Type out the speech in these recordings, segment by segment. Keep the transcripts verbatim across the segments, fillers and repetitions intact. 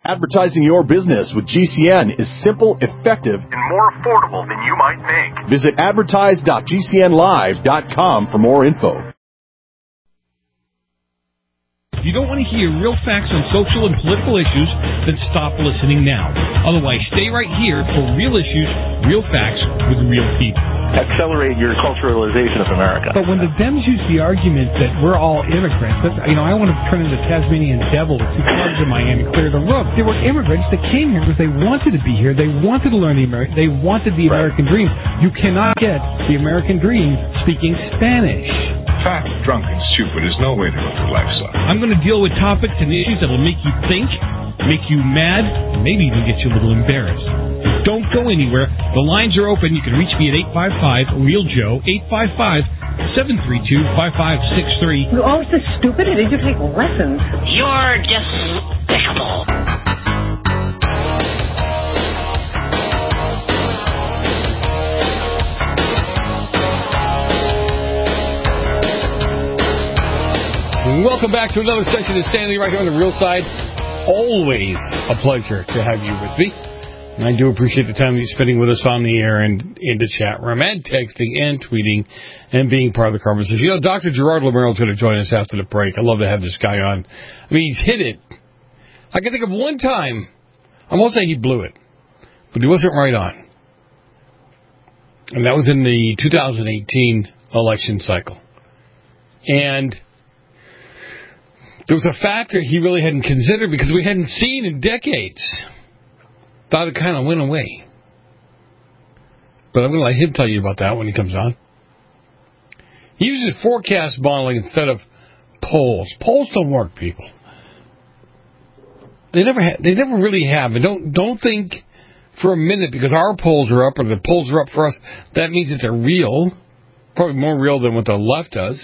Advertising your business with G C N is simple, effective, and more affordable than you might think. Visit advertise dot g c n live dot com for more info. If you don't want to hear real facts on social and political issues, then stop listening now. Otherwise, stay right here for real issues, real facts with real people. Accelerate your culturalization of America. But when the Dems use the argument that we're all immigrants, that's, you know, I want to turn into Tasmanian devil with two clubs in my hand and clear the road. They were immigrants that came here because they wanted to be here. They wanted to learn the American. They wanted the American dream. You cannot get the American dream speaking Spanish. Fat, drunk, and stupid is no way to live your life, son. I'm going to deal with topics and issues that will make you think, make you mad, and maybe even get you a little embarrassed. Don't go anywhere. The lines are open. You can reach me at eight five five, real joe, eight five five, seven three two, five five six three. You're always so stupid. Did you take lessons? You're despicable. Welcome back to another session of Stanley right here on the Real Side. Always a pleasure to have you with me. And I do appreciate the time that you're spending with us on the air and in the chat room and texting and tweeting and being part of the conversation. You know, Doctor Gerard Lamerle is going to join us after the break. I'd love to have this guy on. I mean, he's hit it. I can think of one time, I won't say he blew it, but he wasn't right on. And that was in the two thousand eighteen election cycle. And there was a factor he really hadn't considered because we hadn't seen in decades. Thought it kind of went away. But I'm going to let him tell you about that when he comes on. He uses forecast modeling instead of polls. Polls don't work, people. They never ha- they never really have. And don't don't think for a minute because our polls are up or the polls are up for us, that means that they're real. Probably more real than what the left does.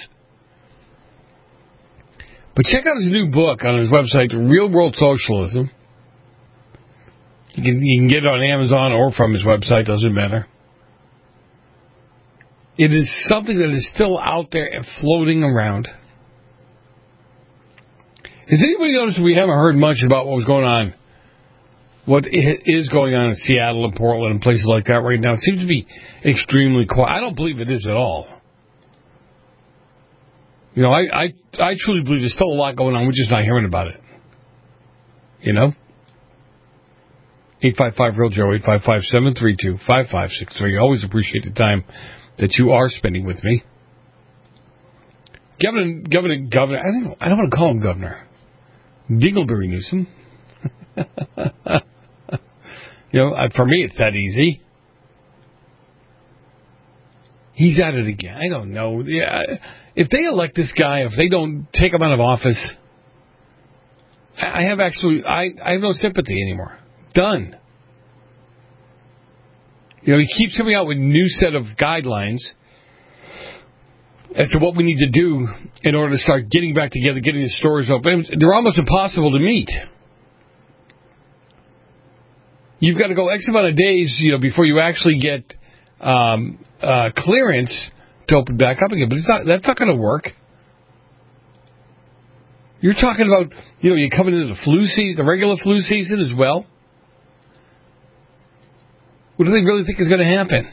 But check out his new book on his website, Real World Socialism. You can, you can get it on Amazon or from his website, doesn't matter. It is something that is still out there and floating around. Has anybody noticed we haven't heard much about what was going on, what is going on in Seattle and Portland and places like that right now? It seems to be extremely quiet. I don't believe it is at all. You know, I, I I truly believe there's still a lot going on. We're just not hearing about it. You know? eight five five, real joe, eight five five, seven three two, five five six three. I always appreciate the time that you are spending with me. Governor, Governor, Governor, I don't, I don't want to call him Governor. Dingleberry Newsom. You know, for me, it's that easy. He's at it again. I don't know. Yeah, if they elect this guy, if they don't take him out of office, I have actually, I, I have no sympathy anymore. Done. You know, he keeps coming out with a new set of guidelines as to what we need to do in order to start getting back together, getting the stores open. They're almost impossible to meet. You've got to go X amount of days, you know, before you actually get um, uh, clearance to open back up again. But it's not, that's not going to work. You're talking about, you know, you're coming into the flu season, the regular flu season as well. What do they really think is going to happen?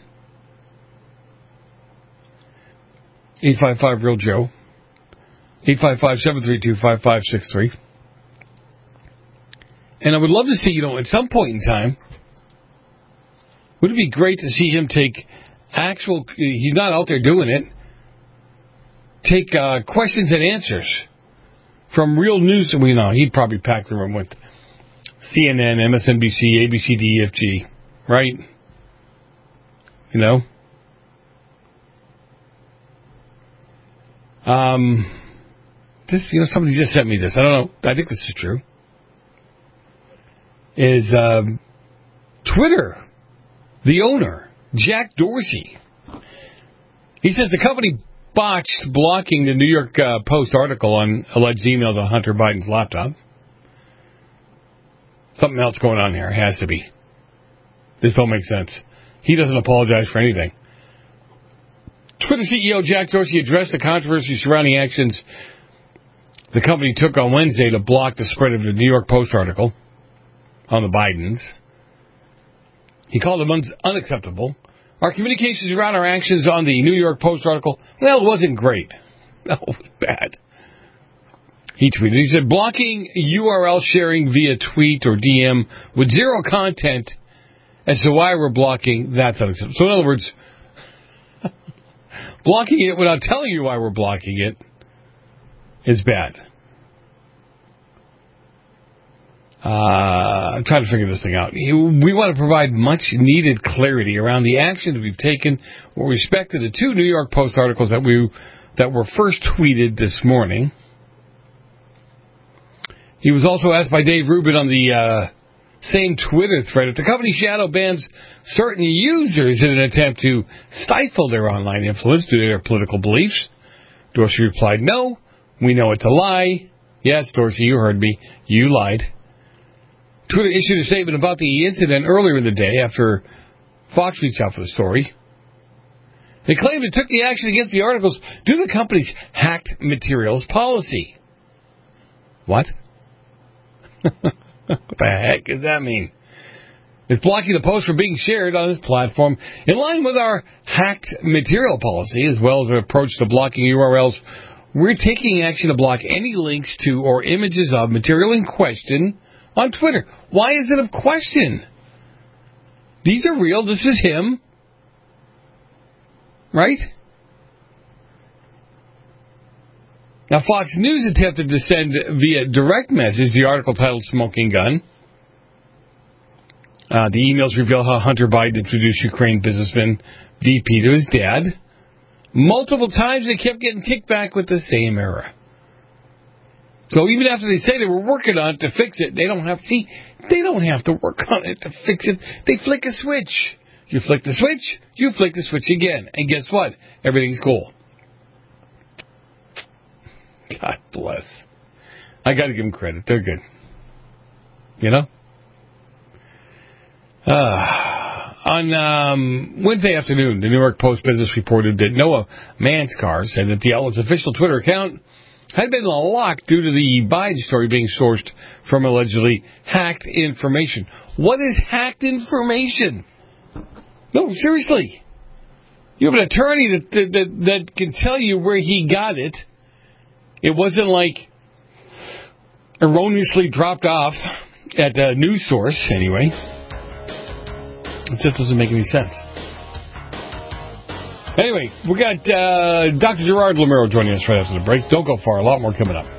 eight five five, real joe. eight five five, seven three two, five five six three. And I would love to see, you know, at some point in time, would it be great to see him take actual, he's not out there doing it, take uh, questions and answers from real news. We know he'd probably pack the room with C N N, M S N B C, A B C, D E F G, right? You know? Um, this, you know, somebody just sent me this. I don't know. I think this is true. Is um, Twitter, the owner, Jack Dorsey. He says the company botched blocking the New York uh, Post article on alleged emails on Hunter Biden's laptop. Something else going on here. It has to be. This don't make sense. He doesn't apologize for anything. Twitter C E O Jack Dorsey addressed the controversy surrounding actions the company took on Wednesday to block the spread of the New York Post article. on the Bidens. He called them un- unacceptable. Our communications around our actions on the New York Post article, well, it wasn't great. No, it was bad. He tweeted, he said, blocking U R L sharing via tweet or D M with zero content as to why we're blocking, that's unacceptable. So in other words, blocking it without telling you why we're blocking it is bad. Uh, I'm trying to figure this thing out. We want to provide much-needed clarity around the actions we've taken with respect to the two New York Post articles that we that were first tweeted this morning. He was also asked by Dave Rubin on the uh, same Twitter thread if the company shadow bans certain users in an attempt to stifle their online influence due to their political beliefs. Dorsey replied, no, we know it's a lie. Yes, Dorsey, you heard me. You lied. Twitter issued a statement about the incident earlier in the day after Fox reached out for the story. They claimed it took the action against the articles due to the company's hacked materials policy. What? What the heck does that mean? It's blocking the post from being shared on this platform in line with our hacked material policy, as well as an approach to blocking U R Ls. We're taking action to block any links to or images of material in question on Twitter. Why is it of question? These are real. This is him. Right? Now, Fox News attempted to send via direct message the article titled Smoking Gun. Uh, the emails reveal how Hunter Biden introduced Ukraine businessman V P to his dad. Multiple times they kept getting kicked back with the same error. So even after they say they were working on it to fix it, they don't have to, see, they don't have to work on it to fix it. They flick a switch. You flick the switch, you flick the switch again. And guess what? Everything's cool. God bless. I got to give them credit. They're good. You know? Uh, on um, Wednesday afternoon, the New York Post Business reported that Noah Manskar said that the outlet's official Twitter account had been locked due to the Biden story being sourced from allegedly hacked information. What is hacked information? No, seriously. You have an attorney that, that, that, that can tell you where he got it. It wasn't like erroneously dropped off at a news source, anyway. It just doesn't make any sense. Anyway, we got uh, Doctor Gerard Lamero joining us right after the break. Don't go far. A lot more coming up.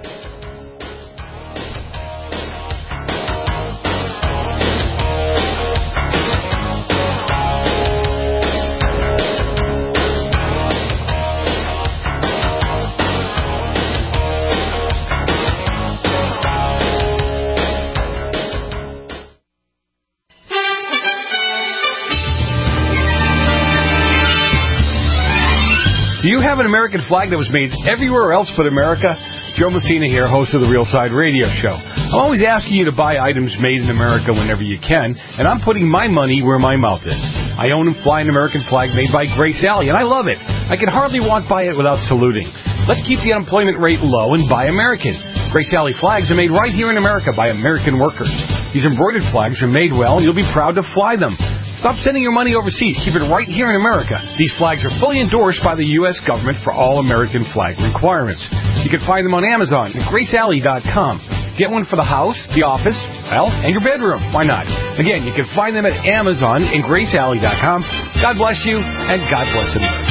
Do you have an American flag that was made everywhere else but America? Joe Messina here, host of the Real Side Radio Show. I'm always asking you to buy items made in America whenever you can, and I'm putting my money where my mouth is. I own and fly an American flag made by Grace Alley, and I love it. I can hardly walk by it without saluting. Let's keep the unemployment rate low and buy American. Grace Alley flags are made right here in America by American workers. These embroidered flags are made well, and you'll be proud to fly them. Stop sending your money overseas. Keep it right here in America. These flags are fully endorsed by the U S government for all American flag requirements. You can find them on Amazon at grace alley dot com. Get one for the house, the office, well, and your bedroom. Why not? Again, you can find them at Amazon and grace alley dot com. God bless you, and God bless America.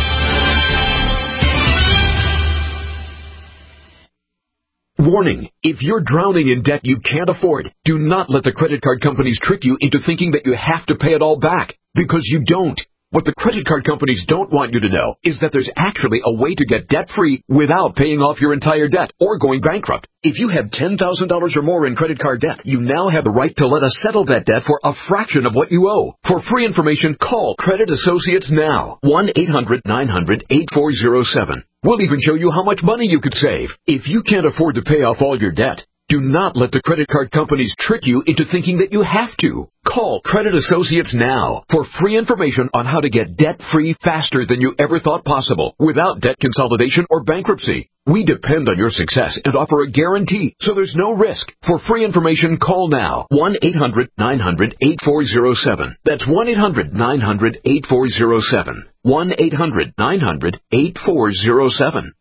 Warning, if you're drowning in debt you can't afford, do not let the credit card companies trick you into thinking that you have to pay it all back, because you don't. What the credit card companies don't want you to know is that there's actually a way to get debt-free without paying off your entire debt or going bankrupt. If you have ten thousand dollars or more in credit card debt, you now have the right to let us settle that debt for a fraction of what you owe. For free information, call Credit Associates now. one eight hundred nine hundred eight four zero seven. We'll even show you how much money you could save. If you can't afford to pay off all your debt, Do not let the credit card companies trick you into thinking that you have to. Call Credit Associates now for free information on how to get debt-free faster than you ever thought possible without debt consolidation or bankruptcy. We depend on your success and offer a guarantee, so there's no risk. For free information, call now. one eight hundred nine hundred eight four zero seven. That's one eight hundred nine hundred eight four zero seven. one eight hundred nine hundred eight four zero seven.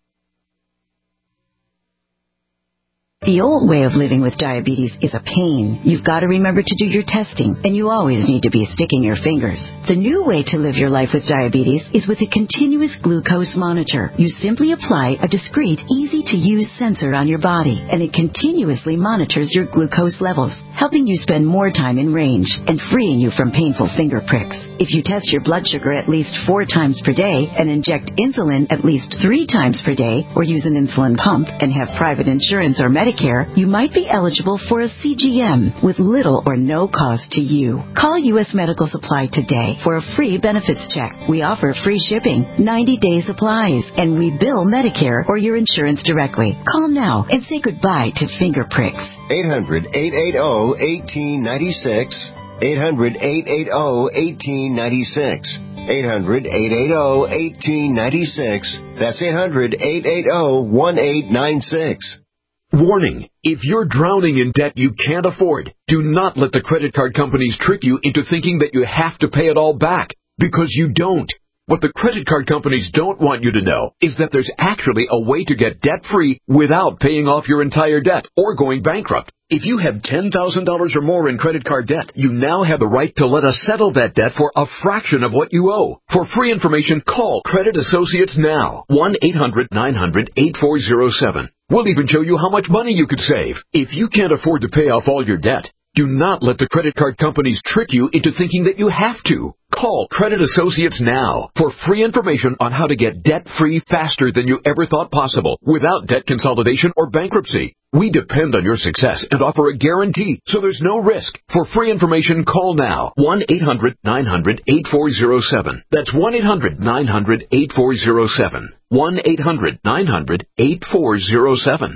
The old way of living with diabetes is a pain. You've got to remember to do your testing, and you always need to be sticking your fingers. The new way to live your life with diabetes is with a continuous glucose monitor. You simply apply a discreet, easy-to-use sensor on your body, and it continuously monitors your glucose levels, helping you spend more time in range and freeing you from painful finger pricks. If you test your blood sugar at least four times per day and inject insulin at least three times per day, or use an insulin pump and have private insurance or Medicare, you might be eligible for a C G M with little or no cost to you. Call U S Medical Supply today for a free benefits check. We offer free shipping, ninety-day supplies, and we bill Medicare or your insurance directly. Call now and say goodbye to finger pricks. eight hundred eight eight zero one eight nine six. eight hundred eight eight zero one eight nine six. eight hundred eight eight zero one eight nine six. That's eight hundred eight eight zero one eight nine six. Warning, if you're drowning in debt you can't afford, do not let the credit card companies trick you into thinking that you have to pay it all back, because you don't. What the credit card companies don't want you to know is that there's actually a way to get debt-free without paying off your entire debt or going bankrupt. If you have ten thousand dollars or more in credit card debt, you now have the right to let us settle that debt for a fraction of what you owe. For free information, call Credit Associates now. one eight hundred nine hundred eight four zero seven. We'll even show you how much money you could save. If you can't afford to pay off all your debt, do not let the credit card companies trick you into thinking that you have to. Call Credit Associates now for free information on how to get debt-free faster than you ever thought possible without debt consolidation or bankruptcy. We depend on your success and offer a guarantee, so there's no risk. For free information, call now. one eight hundred nine hundred eight four zero seven. That's one eight hundred nine hundred eight four zero seven. one eight hundred nine hundred eight four zero seven.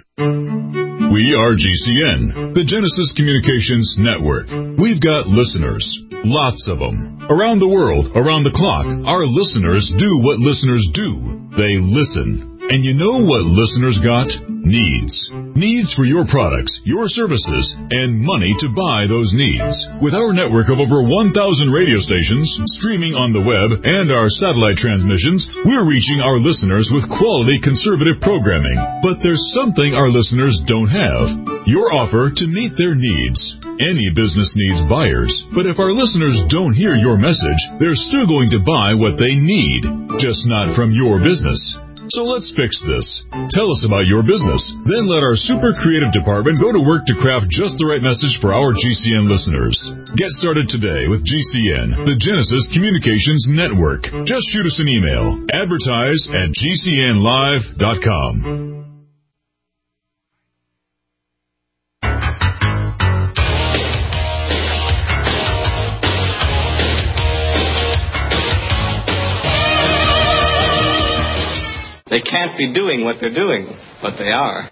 We are G C N, the Genesis Communications Network. We've got listeners, lots of them. Around the world, around the clock, our listeners do what listeners do. They listen. And you know what listeners got? Needs. Needs for your products, your services, and money to buy those needs. With our network of over one thousand radio stations, streaming on the web, and our satellite transmissions, we're reaching our listeners with quality conservative programming. But there's something our listeners don't have. Your offer to meet their needs. Any business needs buyers, but if our listeners don't hear your message, they're still going to buy what they need, just not from your business. So let's fix this. Tell us about your business. Then let our super creative department go to work to craft just the right message for our G C N listeners. Get started today with G C N, the Genesis Communications Network. Just shoot us an email. Advertise at G C N live dot com. They can't be doing what they're doing, but they are.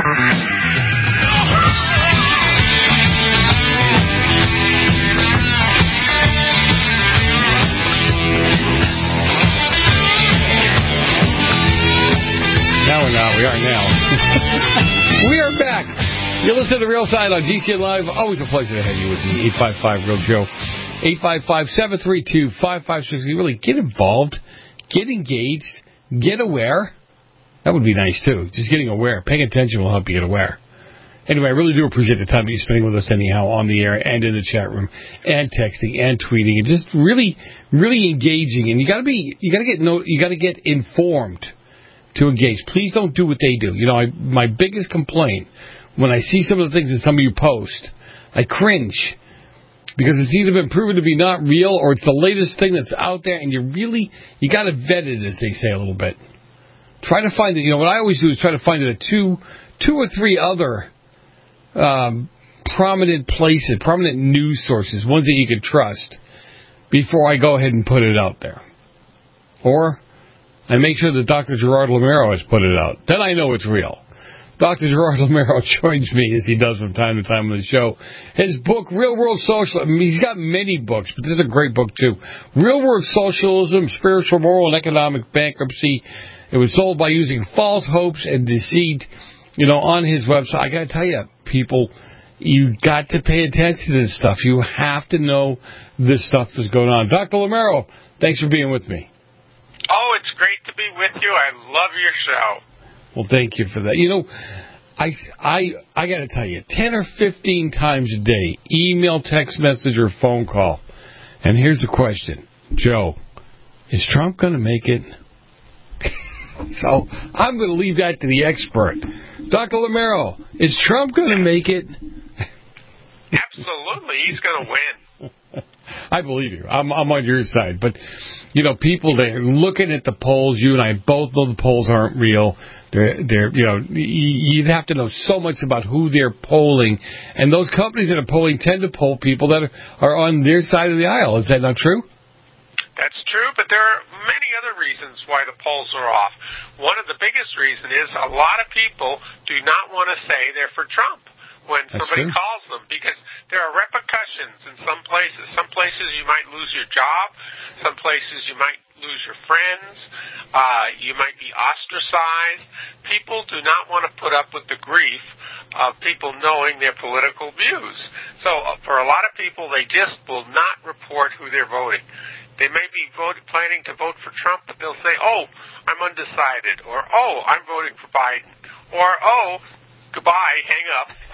Now we're not. We are now. We are back. You listen to The Real Side on G C N Live. Always a pleasure to have you with me. eight five five Real Joe. eight five five, seven three two, five five six zero. Really get involved. Get engaged. Get aware. That would be nice, too. Just getting aware. Paying attention will help you get aware. Anyway, I really do appreciate the time that you're spending with us anyhow on the air and in the chat room and texting and tweeting and just really, really engaging. And you got to be, you got to get no, you got to get informed to engage. Please don't do what they do. You know, I, my biggest complaint when I see some of the things that some of you post, I cringe because it's either been proven to be not real or it's the latest thing that's out there, and you really, you got to vet it, as they say, a little bit. Try to find it. You know, what I always do is try to find it at two, two or three other um, prominent places, prominent news sources, ones that you can trust, before I go ahead and put it out there. Or I make sure that Doctor Gerard Lamero has put it out. Then I know it's real. Doctor Gerard Lameiro joins me, as he does from time to time on the show. His book, Real World Socialism, I mean, he's got many books, but this is a great book, too. Real World Socialism, Spiritual, Moral, and Economic Bankruptcy. It was sold by using false hopes and deceit, you know, on his website. I got to tell you, people, you got to pay attention to this stuff. You have to know this stuff is going on. Doctor Lameiro, thanks for being with me. Oh, it's great to be with you. I love your show. Well, thank you for that. You know, I, I, I got to tell you, ten or fifteen times a day, email, text message, or phone call. And here's the question. Joe, is Trump going to make it? So I'm going to leave that to the expert. Doctor Lameiro, is Trump going to make it? Absolutely. He's going to win. I believe you. I'm, I'm on your side. But, you know, people, they're looking at the polls. You and I both know the polls aren't real. They're, they're, you know, you'd have to know so much about who they're polling. And those companies that are polling tend to poll people that are, are on their side of the aisle. Is that not true? That's true, but there are many other reasons why the polls are off. One of the biggest reasons is a lot of people do not want to say they're for Trump when That's somebody true. calls them, because there are repercussions in some places. Some places you might lose your job. Some places you might lose your friends. Uh, you might be ostracized. People do not want to put up with the grief of people knowing their political views. So uh, for a lot of people, they just will not report who they're voting. They may be vote, planning to vote for Trump, but they'll say, oh, I'm undecided, or, oh, I'm voting for Biden, or, oh, goodbye, hang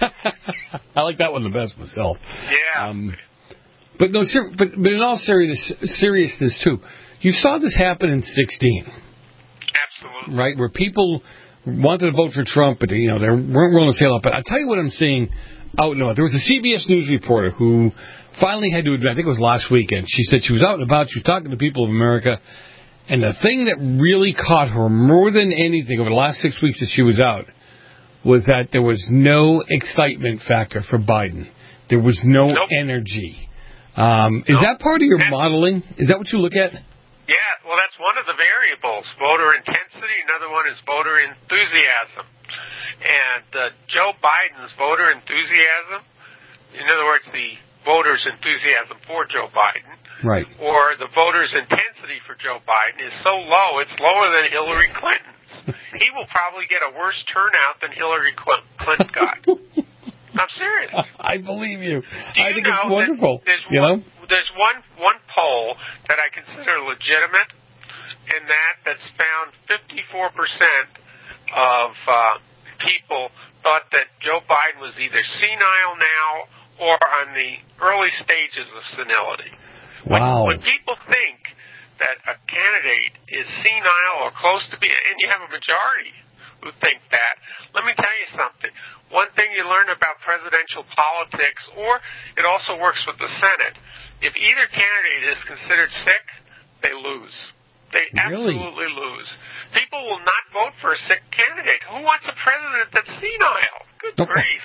up. I like that one the best myself. Yeah. Um, but no, but, but in all serious, seriousness, too, you saw this happen in sixteen. Absolutely. Right, where people wanted to vote for Trump, but you know they weren't willing to say a lot. But I'll tell you what I'm seeing out north. There was a C B S News reporter who finally had to admit, I think it was last weekend, she said she was out and about, she was talking to people of America, and the thing that really caught her more than anything over the last six weeks that she was out was that there was no excitement factor for Biden. There was no nope. energy. Um, is nope. that part of your modeling? Is that what you look at? Yeah, well, that's one of the variables, voter intensity. Another one is voter enthusiasm. And uh, Joe Biden's voter enthusiasm, in other words, the voters' enthusiasm for Joe Biden, right, or the voters' intensity for Joe Biden is so low, it's lower than Hillary Clinton's. He will probably get a worse turnout than Hillary Clinton got. I'm serious. I believe you. Do I you think it's wonderful. There's you one, know? There's one, one poll that I consider legitimate, and that that's found fifty-four percent of uh, people thought that Joe Biden was either senile now or on the early stages of senility. Wow. When, when people think that a candidate is senile or close to being, and you have a majority who think that, let me tell you something. One thing you learn about presidential politics, or it also works with the Senate, if either candidate is considered sick, they lose. They really? absolutely lose. People will not vote for a sick candidate. Who wants a president that's senile? Good grief.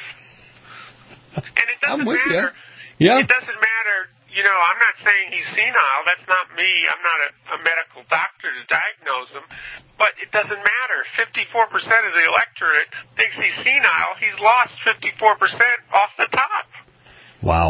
And it doesn't I'm with matter. You. Yeah. It doesn't matter. You know, I'm not saying he's senile. That's not me. I'm not a, a medical doctor to diagnose him. But it doesn't matter. fifty-four percent of the electorate thinks he's senile. He's lost fifty-four percent off the top. Wow.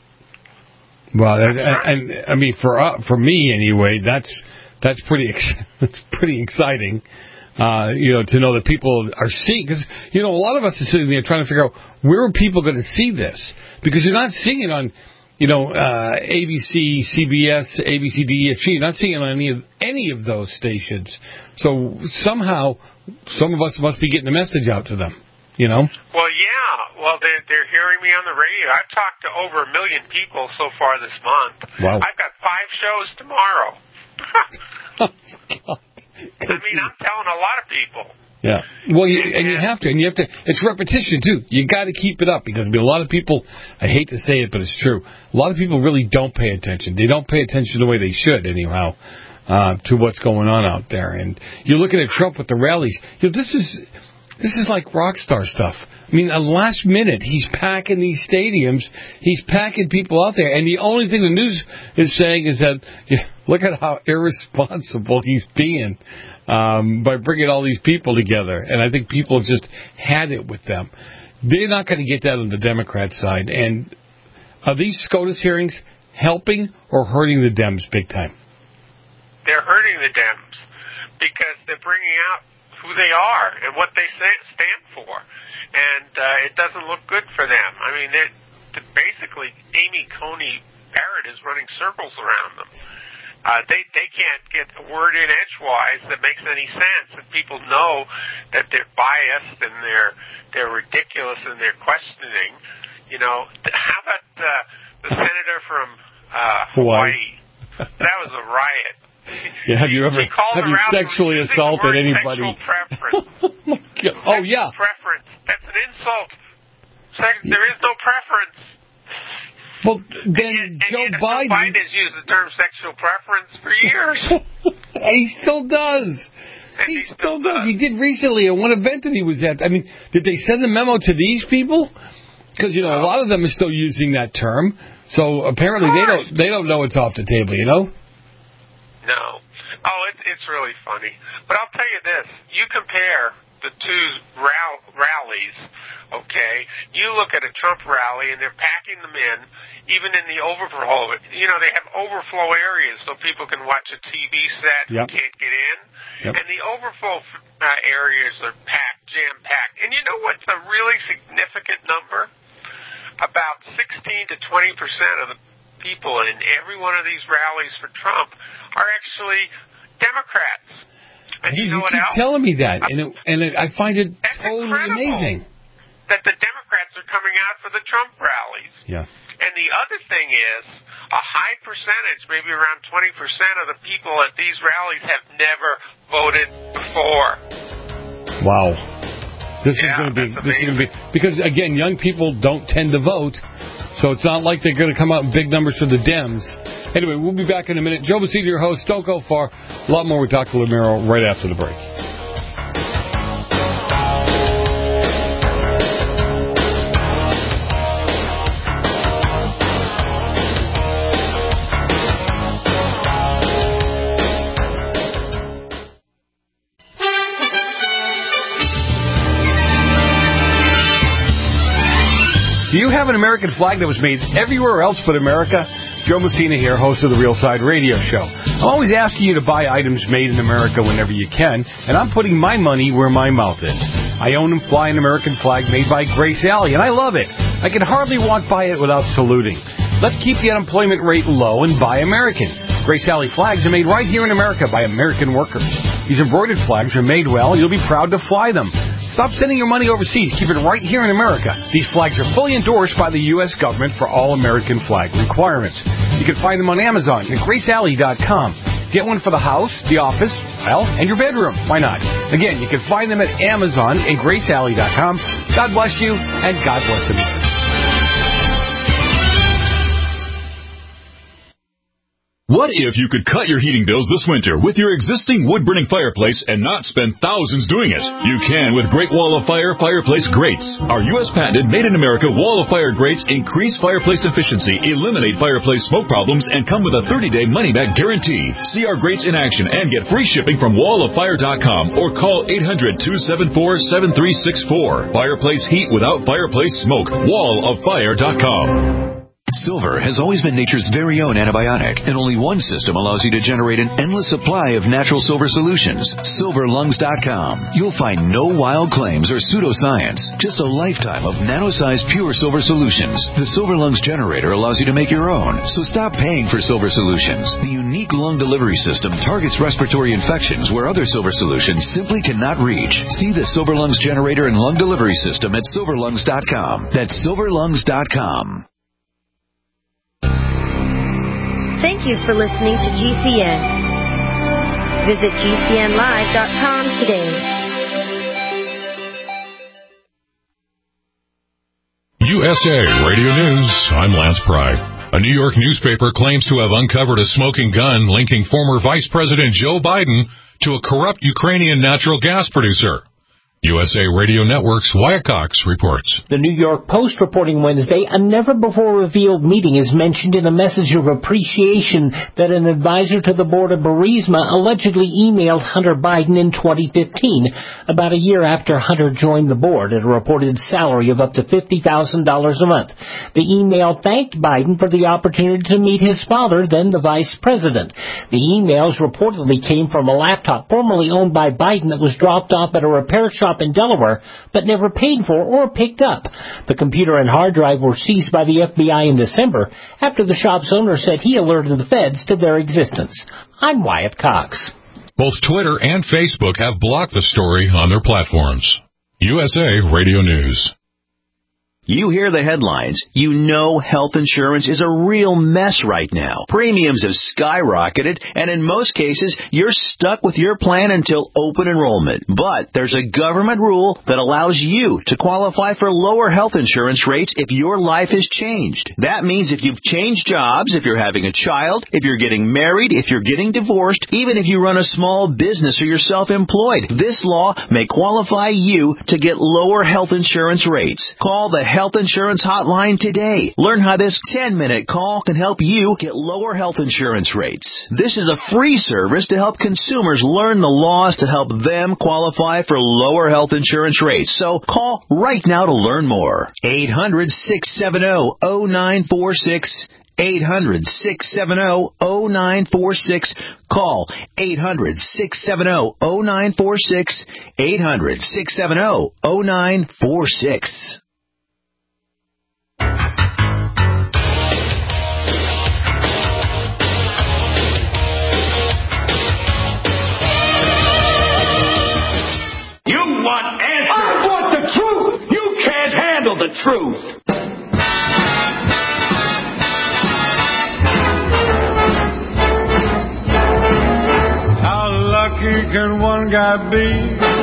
Well, and, and I mean, for uh, for me anyway, that's that's pretty ex- that's pretty exciting. Uh, you know, to know that people are seeing, because, you know, a lot of us are sitting there trying to figure out where are people going to see this, because you're not seeing it on, you know, uh, A B C, C B S, A B C, D E F G. You're not seeing it on any of any of those stations. So somehow, some of us must be getting the message out to them. You know? Well, yeah. Well, they're, they're hearing me on the radio. I've talked to over a million people so far this month. Wow. I've got five shows tomorrow. Oh, God. I mean, I'm telling a lot of people. Yeah. Well, you, and you have to, and you have to. It's repetition too. You got to keep it up, because I mean, a lot of people. I hate to say it, but it's true. A lot of people really don't pay attention. They don't pay attention the way they should, anyhow, uh, to what's going on out there. And you're looking at Trump with the rallies. You know, this is this is like rock star stuff. I mean, at last minute, he's packing these stadiums. He's packing people out there, and the only thing the news is saying is that, yeah, look at how irresponsible he's being. um, by bringing all these people together. And I think people have just had it with them. They're not going to get that on the Democrat side. And are these SCOTUS hearings helping or hurting the Dems big time? They're hurting the Dems because they're bringing out who they are and what they stand for. And uh, it doesn't look good for them. I mean, they're, they're basically Amy Coney Barrett is running circles around them. Uh, they they can't get a word in edgewise that makes any sense, and people know that they're biased and they're they're ridiculous in their questioning. You know, how about uh, the senator from uh, Hawaii? That was a riot. Yeah, have you ever have you sexually assaulted anybody? Sexual preference. Oh my God! Oh yeah. Preference. That's an insult. Second, there is no preference. Well, then and, and, Joe and Biden... Joe Biden has used the term sexual preference for years. He still does. And he, he still still does. does. He did recently at one event that he was at. I mean, did they send a memo to these people? Because, you know, a lot of them are still using that term. So apparently they don't they don't know it's off the table, you know? No. Oh, it's, it's really funny. But I'll tell you this. You compare the two rall- rallies, okay? You look at a Trump rally, and they're packing them in, even in the overflow. You know, they have overflow areas so people can watch a T V set yep. and can't get in. Yep. And the overflow uh, areas are packed, jam-packed. And you know what's a really significant number? About sixteen to twenty percent of the people in every one of these rallies for Trump are actually Democrats. And you, you, know what keep else? telling me that, and it, and it, I find it That's totally incredible amazing. That the Democrats are coming out for the Trump rallies. Yeah. And the other thing is, a high percentage, maybe around twenty percent of the people at these rallies have never voted before. Wow. This yeah, is going to be that's this is going to be because again, young people don't tend to vote, so it's not like they're going to come out in big numbers for the Dems. Anyway, we'll be back in a minute. Joe Messina, your host. Don't go far. A lot more with Doctor Lamero right after the break. Do you have an American flag that was made everywhere else but America? Joe Messina here, host of the Real Side Radio Show. I'm always asking you to buy items made in America whenever you can, and I'm putting my money where my mouth is. I own and fly an American flag made by Grace Alley, and I love it. I can hardly walk by it without saluting. Let's keep the unemployment rate low and buy American. Grace Alley flags are made right here in America by American workers. These embroidered flags are made well, and you'll be proud to fly them. Stop sending your money overseas. Keep it right here in America. These flags are fully endorsed by the U S government for all American flag requirements. You can find them on Amazon at grace alley dot com. Get one for the house, the office, well, and your bedroom. Why not? Again, you can find them at Amazon and grace alley dot com. God bless you, and God bless America. What if you could cut your heating bills this winter with your existing wood-burning fireplace and not spend thousands doing it? You can with Great Wall of Fire Fireplace Grates. Our U S patented made-in-America Wall of Fire grates increase fireplace efficiency, eliminate fireplace smoke problems, and come with a thirty-day money-back guarantee. See our grates in action and get free shipping from wall of fire dot com or call eight hundred, two seven four, seven three six four. Fireplace heat without fireplace smoke. wall of fire dot com. Silver has always been nature's very own antibiotic, and only one system allows you to generate an endless supply of natural silver solutions. silver lungs dot com. You'll find no wild claims or pseudoscience, just a lifetime of nano-sized pure silver solutions. The Silver Lungs generator allows you to make your own, so stop paying for silver solutions. The unique lung delivery system targets respiratory infections where other silver solutions simply cannot reach. See the Silver Lungs generator and lung delivery system at silver lungs dot com. That's silver lungs dot com. Thank you for listening to G C N. Visit G C N live dot com today. U S A Radio News, I'm Lance Pride. A New York newspaper claims to have uncovered a smoking gun linking former Vice President Joe Biden to a corrupt Ukrainian natural gas producer. U S A Radio Network's Wyatt Cox reports. The New York Post reporting Wednesday, a never-before-revealed meeting is mentioned in a message of appreciation that an advisor to the board of Burisma allegedly emailed Hunter Biden in twenty fifteen, about a year after Hunter joined the board at a reported salary of up to fifty thousand dollars a month. The email thanked Biden for the opportunity to meet his father, then the vice president. The emails reportedly came from a laptop formerly owned by Biden that was dropped off at a repair shop in Delaware, but never paid for or picked up. The computer and hard drive were seized by the F B I in December after the shop's owner said he alerted the feds to their existence. I'm Wyatt Cox. Both Twitter and Facebook have blocked the story on their platforms. U S A Radio News. You hear the headlines. You know health insurance is a real mess right now. Premiums have skyrocketed, and in most cases, you're stuck with your plan until open enrollment. But there's a government rule that allows you to qualify for lower health insurance rates if your life has changed. That means if you've changed jobs, if you're having a child, if you're getting married, if you're getting divorced, even if you run a small business or you're self-employed, this law may qualify you to get lower health insurance rates. Call the Health Insurance Hotline today. Learn how this ten-minute call can help you get lower health insurance rates. This is a free service to help consumers learn the laws to help them qualify for lower health insurance rates. So call right now to learn more. eight hundred, six seven zero, zero nine four six. eight hundred, six seven zero, zero nine four six. Call eight hundred, six seven zero, zero nine four six. eight hundred, six seven zero, zero nine four six. You want answers. I want the truth. You can't handle the truth. How lucky can one guy be?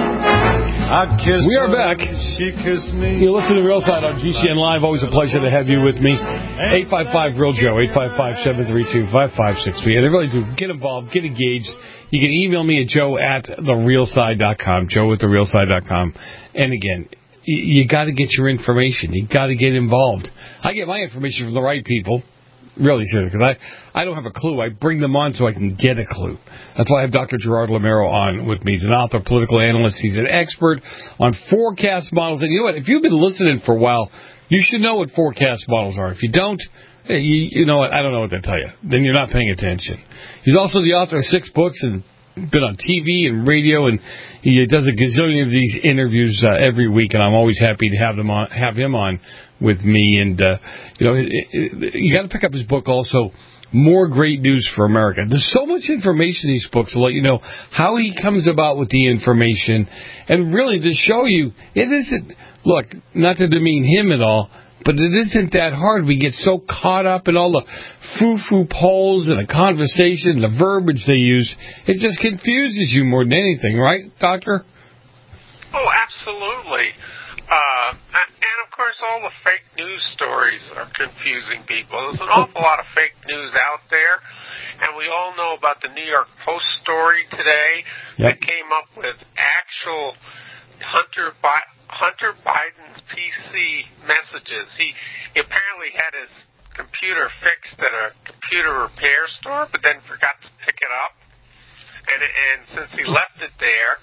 I kissed we are back. She kissed me. You listen to Real Side on G C N Live. Always a pleasure to have you with me. eight five five Real Joe, eight five five, seven three two, five five six three. And I really do. Get involved. Get engaged. You can email me at joe at the real side dot com, joe at the real side dot com. And again, you, you got to get your information. You got to get involved. I get my information from the right people. Really serious, because I, I don't have a clue. I bring them on so I can get a clue. That's why I have Doctor Gerard Lamero on with me. He's an author, political analyst. He's an expert on forecast models. And you know what? If you've been listening for a while, you should know what forecast models are. If you don't, you, you know what? I don't know what to tell you. Then you're not paying attention. He's also the author of six books and been on T V and radio, and he does a gazillion of these interviews uh, every week, and I'm always happy to have them on, have him on with me. And uh, you know, it, it, you got to pick up his book also. More Great News for America. There's so much information in these books to let you know how he comes about with the information, and really to show you it isn't. Look, not to demean him at all, but it isn't that hard. We get so caught up in all the foo-foo polls and the conversation, the verbiage they use. It just confuses you more than anything, right, Doctor? Oh, absolutely. Uh, and, of course, all the fake news stories are confusing people. There's an awful lot of fake news out there, and we all know about the New York Post story today yep. that came up with actual Hunter Biden. Hunter Biden's P C messages. He, he apparently had his computer fixed at a computer repair store, but then forgot to pick it up. And and since he left it there,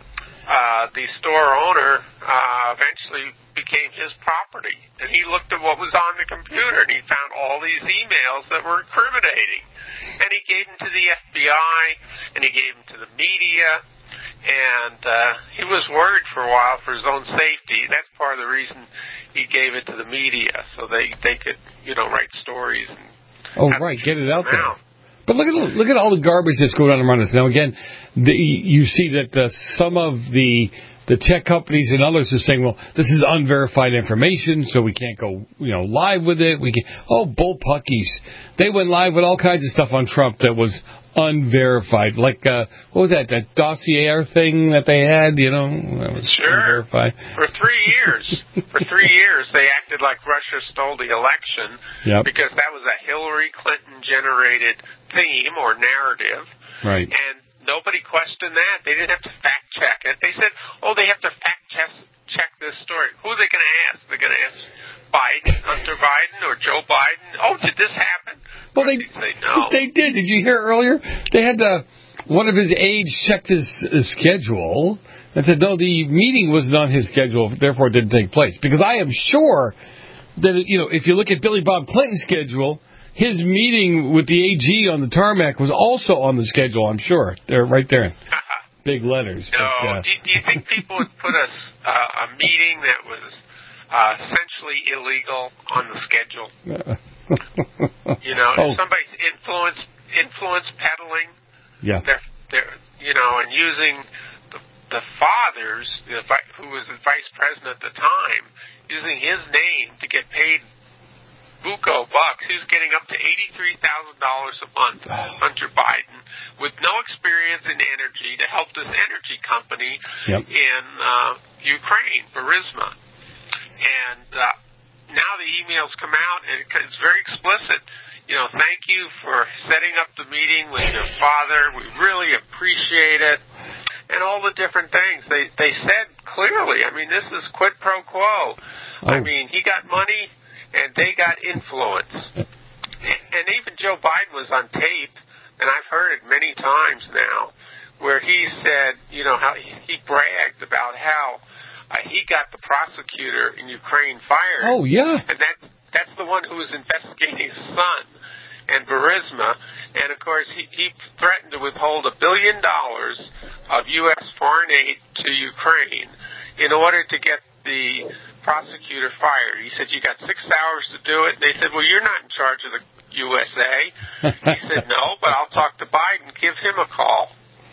uh, the store owner uh, eventually became his property. And he looked at what was on the computer, and he found all these emails that were incriminating. And he gave them to the F B I, and he gave them to the media. And uh, he was worried for a while for his own safety. That's part of the reason he gave it to the media, so they they could, you know, write stories. And oh, right, get it out there. Out. But look at look at all the garbage that's going on around us now. Again, the, you see that uh, some of the the tech companies and others are saying, well, this is unverified information, so we can't go, you know, live with it. We can oh, bullpuckies. They went live with all kinds of stuff on Trump that was unverified, like uh, what was that? That dossier thing that they had, you know, that was sure. Unverified. For three years, for three years, they acted like Russia stole the election yep. because that was a Hillary Clinton generated theme or narrative, right? And nobody questioned that. They didn't have to fact check it. They said, oh, they have to fact check, check this story. Who are they going to ask? They're going to ask Biden, Hunter Biden, or Joe Biden. Oh, did this happen? Well, they, say no. they did. Did you hear earlier? They had to, one of his aides checked his, his schedule and said, no, the meeting wasn't on his schedule, therefore it didn't take place. Because I am sure that, you know, if you look at Billy Bob Clinton's schedule, his meeting with the A G on the tarmac was also on the schedule, I'm sure. They're right there in big letters. No. But, uh, do, do you think people would put a, uh, a meeting that was uh, essentially illegal on the schedule? You know, oh. if somebody's influence, influence peddling, yeah. they're, they're, you know, and using the, the father's, the, who was the vice president at the time, using his name to get paid buco bucks. He was getting up to eighty-three thousand dollars a month, Hunter Biden, with no experience in energy to help this energy company yep. in uh, Ukraine, Burisma. And uh, now the emails come out, and it's very explicit. You know, thank you for setting up the meeting with your father. We really appreciate it. And all the different things. They they said clearly, I mean, this is quid pro quo. Oh. I mean, he got money, and they got influence. And even Joe Biden was on tape, and I've heard it many times now, where he said, you know, how he bragged about how uh, he got the prosecutor in Ukraine fired. Oh, yeah. And that, that's the one who was investigating his son and Burisma. And, of course, he, he threatened to withhold a billion dollars of U S foreign aid to Ukraine in order to get the prosecutor fired. He said, you got six hours to do it. They said, well, you're not in charge of the U S A. He said, no, but I'll talk to Biden. Give him a call.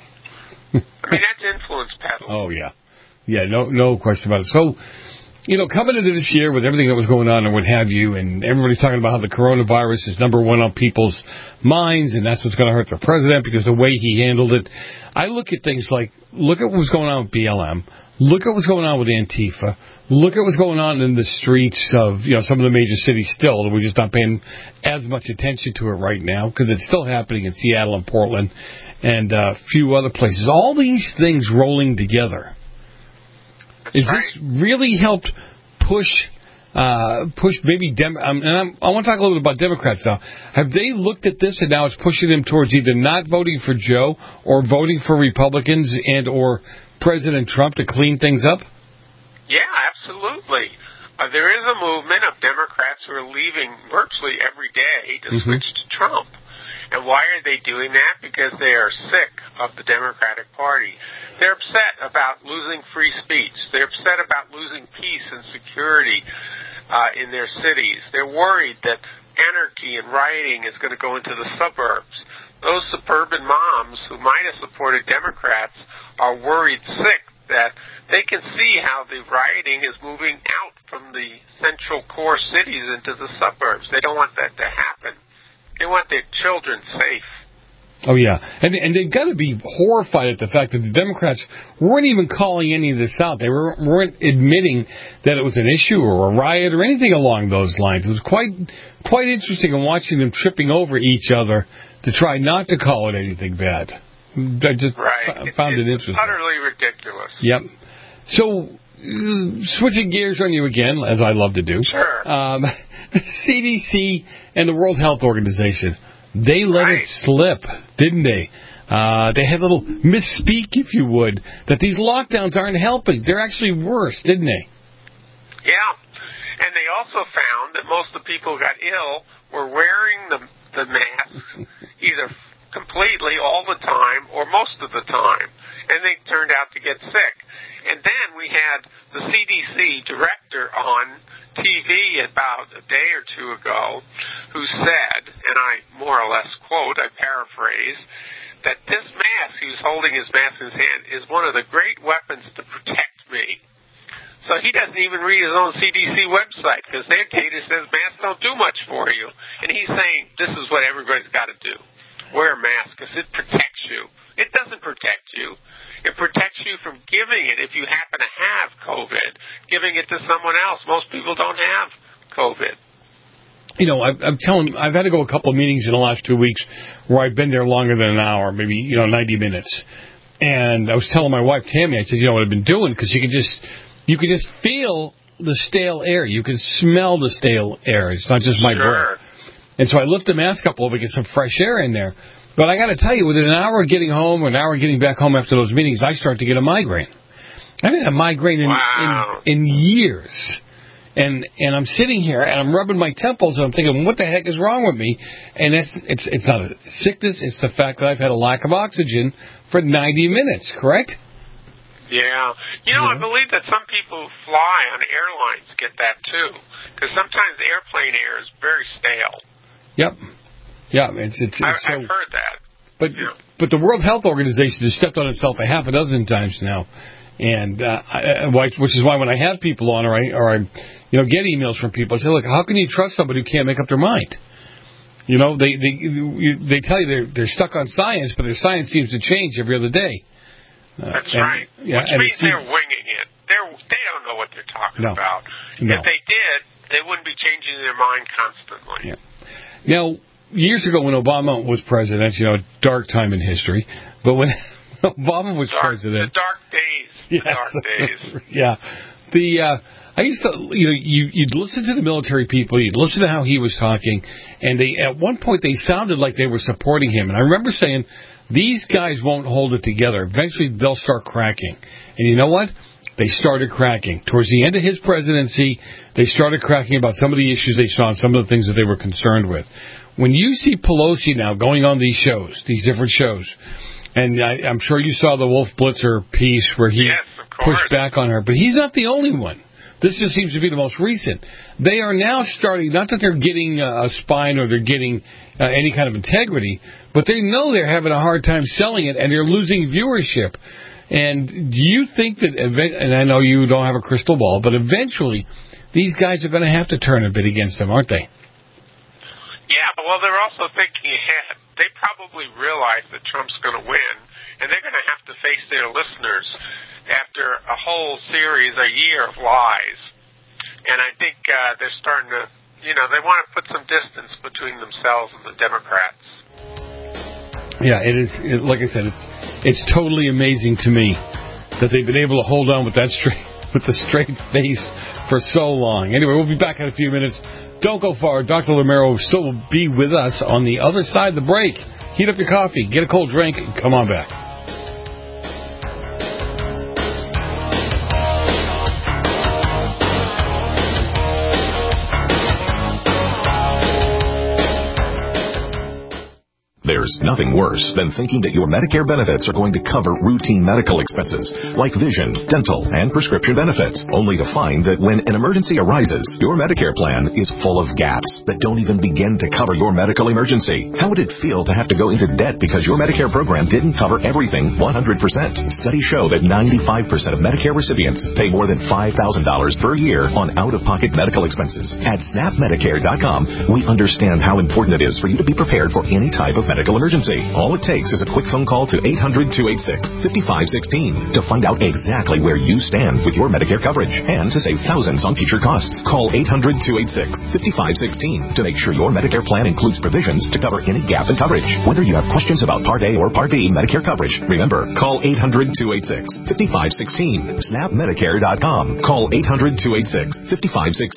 I mean, that's influence peddling. Oh, yeah. Yeah, no no question about it. So, you know, coming into this year with everything that was going on and what have you, and everybody's talking about how the coronavirus is number one on people's minds, and that's what's going to hurt the president because the way he handled it. I look at things like, look at what's going on with B L M. Look at what's going on with Antifa. Look at what's going on in the streets of, you know, some of the major cities still. We're just not paying as much attention to it right now because it's still happening in Seattle and Portland and a few other places. All these things rolling together. Is this really helped push, uh, push maybe, Dem- um, and I'm, I want to talk a little bit about Democrats now. Have they looked at this and now it's pushing them towards either not voting for Joe or voting for Republicans and or President Trump to clean things up? Yeah, absolutely. Uh, there is a movement of Democrats who are leaving virtually every day to mm-hmm. switch to Trump. And why are they doing that? Because they are sick of the Democratic Party. They're upset about losing free speech. They're upset about losing peace and security uh, in their cities. They're worried that anarchy and rioting is going to go into the suburbs. Those suburban moms who might have supported Democrats are worried sick that they can see how the rioting is moving out from the central core cities into the suburbs. They don't want that to happen. They want their children safe. Oh, yeah. And and they've got to be horrified at the fact that the Democrats weren't even calling any of this out. They were, weren't admitting that it was an issue or a riot or anything along those lines. It was quite quite interesting in watching them tripping over each other to try not to call it anything bad. I just right. f- found it, it interesting. Utterly ridiculous. Yep. So, uh, switching gears on you again, as I love to do. Sure. Um, C D C and the World Health Organization, they let right. it slip, didn't they? Uh, they had a little misspeak, if you would, that these lockdowns aren't helping. They're actually worse, didn't they? Yeah. And they also found that most of the people who got ill were wearing the, the masks either completely all the time or most of the time. And they turned out to get sick. And then we had the C D C director on T V about a day or two ago who said, and I more or less quote, I paraphrase, that this mask, he was holding his mask in his hand, is one of the great weapons to protect me. So he doesn't even read his own C D C website because their data says masks don't do much for you. And he's saying this is what everybody's got to do. Wear a mask because it protects you. It doesn't protect you. It protects you from giving it if you happen to have COVID, giving it to someone else. Most people don't have COVID. you know, I, I'm telling, I've had to go a couple of meetings in the last two weeks where I've been there longer than an hour, maybe, you know, ninety minutes. And I was telling my wife, Tammy, I said, you know what I've been doing? Because you can just, you can just feel the stale air. You can smell the stale air. It's not just my sure. breath. And so I lift the mask up a little bit, get some fresh air in there. But I got to tell you, within an hour of getting home or an hour of getting back home after those meetings, I start to get a migraine. I haven't had a migraine in, wow. in, in years. And and I'm sitting here, and I'm rubbing my temples, and I'm thinking, what the heck is wrong with me? And it's it's it's not a sickness. It's the fact that I've had a lack of oxygen for ninety minutes, correct? Yeah. You know, yeah. I believe that some people who fly on airlines get that, too. Because sometimes the airplane air is very stale. Yep. Yeah, it's... it's, it's I, so, I've heard that. But yeah. but the World Health Organization has stepped on itself a half a dozen times now. And uh, I, which is why when I have people on or I, or I you know, get emails from people, I say, look, how can you trust somebody who can't make up their mind? You know, they they they tell you they're they're stuck on science, but their science seems to change every other day. Uh, That's and, right. Yeah, Which and means seems, they're winging it. They're they don't know what they're talking no, about. No. If they did, they wouldn't be changing their mind constantly. Yeah. Now, years ago when Obama was president, you know, dark time in history, but when Obama was dark, president, the dark days, yes, the dark days. yeah, the. Uh, I used to, you know, you, you'd listen to the military people, you'd listen to how he was talking, and they, at one point they sounded like they were supporting him. And I remember saying, these guys won't hold it together. Eventually they'll start cracking. And you know what? They started cracking. Towards the end of his presidency, they started cracking about some of the issues they saw and some of the things that they were concerned with. When you see Pelosi now going on these shows, these different shows, and I, I'm sure you saw the Wolf Blitzer piece where he yes, pushed back on her, but he's not the only one. This just seems to be the most recent. They are now starting, not that they're getting a spine or they're getting uh, any kind of integrity, but they know they're having a hard time selling it and they're losing viewership. And do you think that, and I know you don't have a crystal ball, but eventually these guys are going to have to turn a bit against them, aren't they? Yeah, well, they're also thinking ahead. They probably realize that Trump's going to win, and they're going to have to face their listeners after a whole series, a year of lies. And I think uh, they're starting to, you know, they want to put some distance between themselves and the Democrats. Yeah, it is, it, like I said, it's it's totally amazing to me that they've been able to hold on with that straight, with the straight face for so long. Anyway, we'll be back in a few minutes. Don't go far. Doctor Lamero will still be with us on the other side of the break. Heat up your coffee, get a cold drink, and come on back. There's nothing worse than thinking that your Medicare benefits are going to cover routine medical expenses like vision, dental, and prescription benefits, only to find that when an emergency arises, your Medicare plan is full of gaps that don't even begin to cover your medical emergency. How would it feel to have to go into debt because your Medicare program didn't cover everything one hundred percent? Studies show that ninety-five percent of Medicare recipients pay more than five thousand dollars per year on out-of-pocket medical expenses. At snap medicare dot com, we understand how important it is for you to be prepared for any type of medical emergency. All it takes is a quick phone call to eight hundred, two eight six, five five one six to find out exactly where you stand with your Medicare coverage and to save thousands on future costs. Call eight hundred, two eight six, five five one six to make sure your Medicare plan includes provisions to cover any gap in coverage. Whether you have questions about Part A or Part B Medicare coverage, remember, call eight hundred, two eight six, five five one six. snap medicare dot com. Call eight hundred, two eight six, five five one six.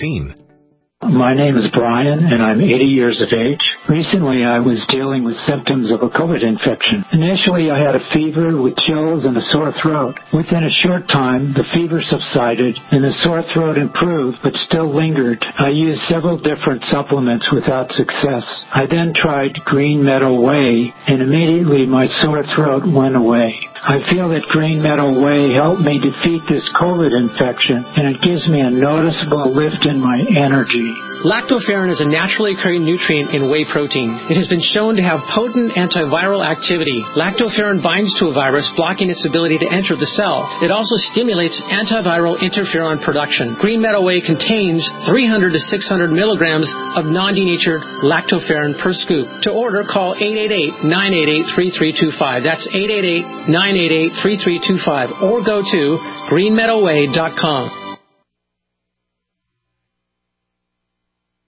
My name is Brian, and I'm eighty years of age. Recently, I was dealing with symptoms of a COVID infection. Initially, I had a fever with chills and a sore throat. Within a short time, the fever subsided, and the sore throat improved, but still lingered. I used several different supplements without success. I then tried Green Meadow Whey, and immediately my sore throat went away. I feel that Green Meadow Whey helped me defeat this COVID infection, and it gives me a noticeable lift in my energy. Lactoferrin is a naturally occurring nutrient in whey protein. It has been shown to have potent antiviral activity. Lactoferrin binds to a virus, blocking its ability to enter the cell. It also stimulates antiviral interferon production. Green Meadow Whey contains three hundred to six hundred milligrams of non-denatured lactoferrin per scoop. To order, call eight eight eight, nine eight eight, three three two five. That's eight eight eight, nine eight eight, three three two five. Or go to green meadow way dot com. Now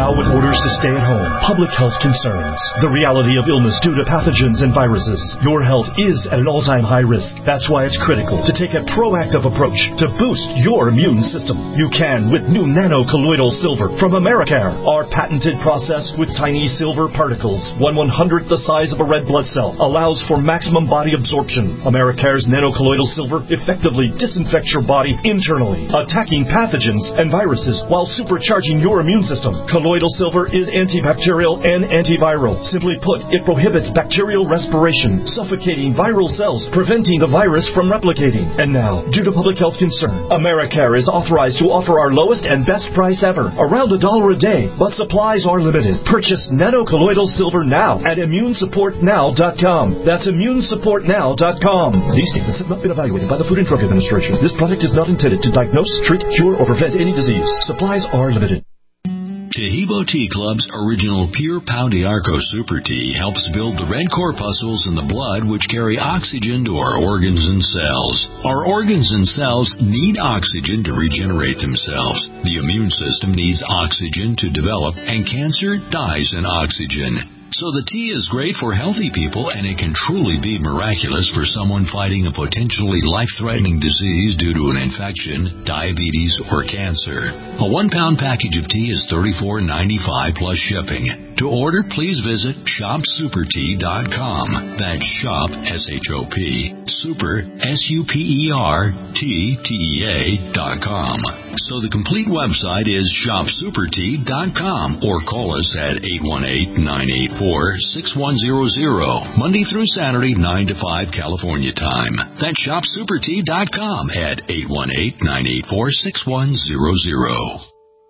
Now with orders to stay at home, public health concerns, the reality of illness due to pathogens and viruses, your health is at an all-time high risk. That's why it's critical to take a proactive approach to boost your immune system. You can with new nano-colloidal silver from Americare. Our patented process with tiny silver particles, one one-hundredth the size of a red blood cell, allows for maximum body absorption. Americare's nano-colloidal silver effectively disinfects your body internally, attacking pathogens and viruses while supercharging your immune system. Colloidal silver is antibacterial and antiviral. Simply put, it prohibits bacterial respiration, suffocating viral cells, preventing the virus from replicating. And now, due to public health concern, Americare is authorized to offer our lowest and best price ever, around a dollar a day, but supplies are limited. Purchase nano-colloidal silver now at immune support now dot com. That's immune support now dot com. These statements have not been evaluated by the Food and Drug Administration. This product is not intended to diagnose, treat, cure, or prevent any disease. Supplies are limited. Taheebo Tea Club's original Pure Pau d'Arco Super Tea helps build the red corpuscles in the blood which carry oxygen to our organs and cells. Our organs and cells need oxygen to regenerate themselves. The immune system needs oxygen to develop, and cancer dies in oxygen. So the tea is great for healthy people, and it can truly be miraculous for someone fighting a potentially life-threatening disease due to an infection, diabetes, or cancer. A one-pound package of tea is thirty-four ninety-five plus shipping. To order, please visit shop super tea dot com. That's shop, S H O P, super, S U P E R, T, T E A, dot com. So the complete website is shop super tea dot com, or call us at eight one eight, nine eight four, six one zero zero, Monday through Saturday, nine to five California time. That's shop super tea dot com at eight one eight, nine eight four, six one zero zero.